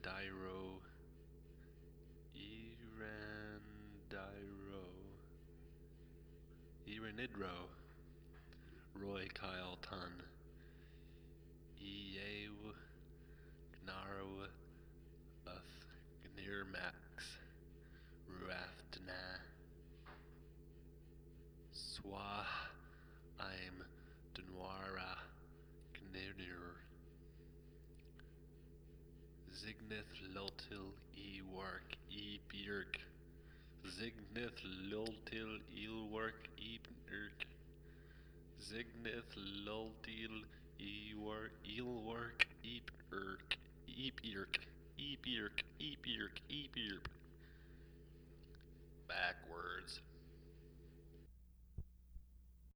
Erandiro, Eranidro, Roy Kyle Tun, Eeew, Gnarw, Uth, Gnirmax, Ruaftna, Swah, I'm Dunwara, Gnir, Zignith Liltil Ework Ebirk, Zignith Liltil Eelwork Ebirk, Zignith Liltil Eelwork Ebirk, Ebirk, Backwards.